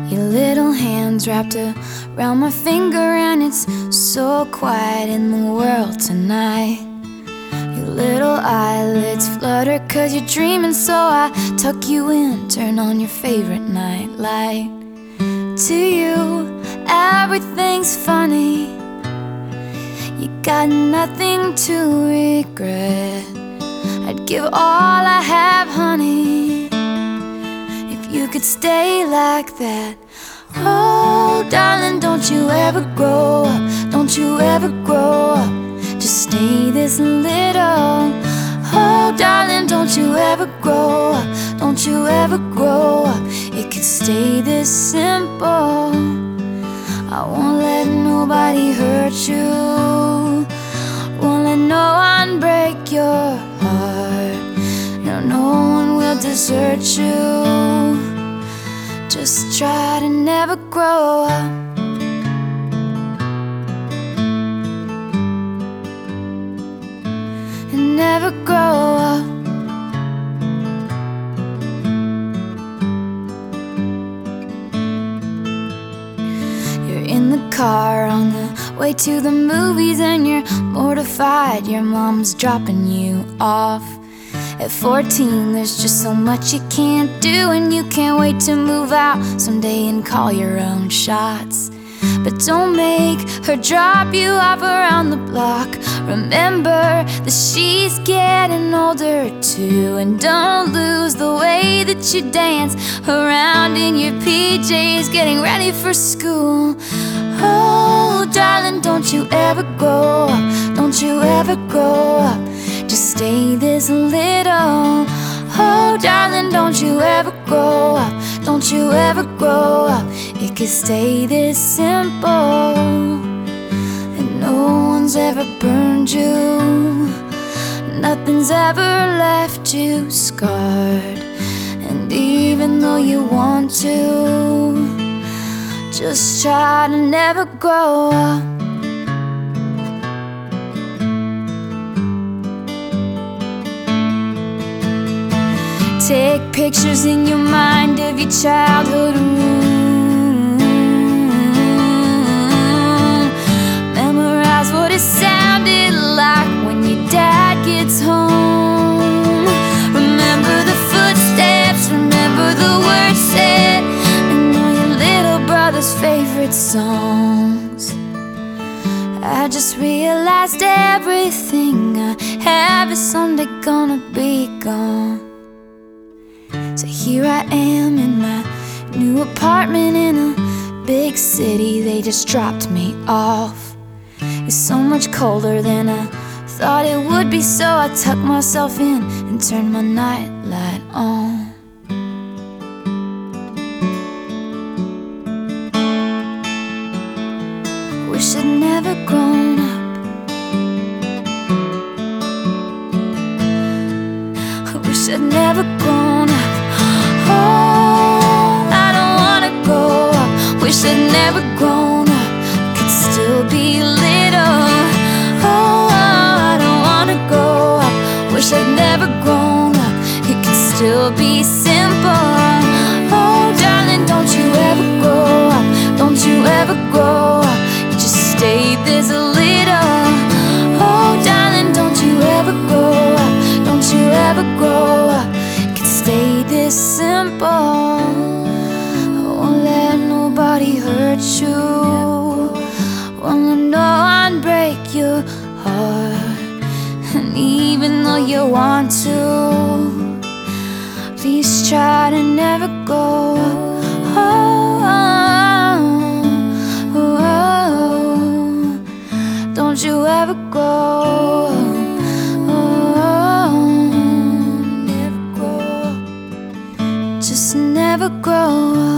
Your little hands wrapped around my finger, and it's so quiet in the world tonight. Your little eyelids flutter 'cause you're dreaming, so I tuck you in, turn on your favorite night light. To you, everything's funny. You got nothing to regret. I'd give all I have, honey, if you could stay like that. Oh, darling, don't you ever grow up. Don't you ever grow up. Just stay this little. Oh, darling, don't you ever grow up. Don't you ever grow up. It could stay this simple. I won't let nobody hurt you. Won't let no one break your heart. No, no one will desert you. Just try to never grow up. And never grow up. You're in the car on the way to the movies, and you're mortified your mom's dropping you off. At 14, there's just so much you can't do, and you can't wait to move out someday and call your own shots. But don't make her drop you off around the block. Remember that she's getting older too, and don't lose the way that you dance around in your PJs getting ready for school. Oh, darling, don't you ever grow up. Don't you ever grow up. Just stay this little. Oh, darling, don't you ever grow up. Don't you ever grow up. It could stay this simple. And no one's ever burned you. Nothing's ever left you scarred. And even though you want to, just try to never grow up. Take pictures in your mind of your childhood room. Memorize what it sounded like when your dad gets home. Remember the footsteps, remember the words said, and all your little brother's favorite songs. I just realized everything I have is someday gonna be gone. So here I am in my new apartment in a big city. They just dropped me off. It's so much colder than I thought it would be, so I tucked myself in and turned my nightlight on. Wish I'd never grown up. I wish I'd never grown up. Oh, I don't wanna grow up. Wish I'd never grown up. Could still be little. Oh, I don't wanna grow up. Wish I'd never grown up. It could still be simple. Oh, darling, don't you ever grow up. Don't you ever grow up. You just stay this little. Oh, darling, don't you ever grow up. Don't you ever grow up. Stay this simple. I won't let nobody hurt you. Won't let no one break your heart. And even though you want to, please try to never go. Oh, oh, oh. Don't you ever go. Just never grow up.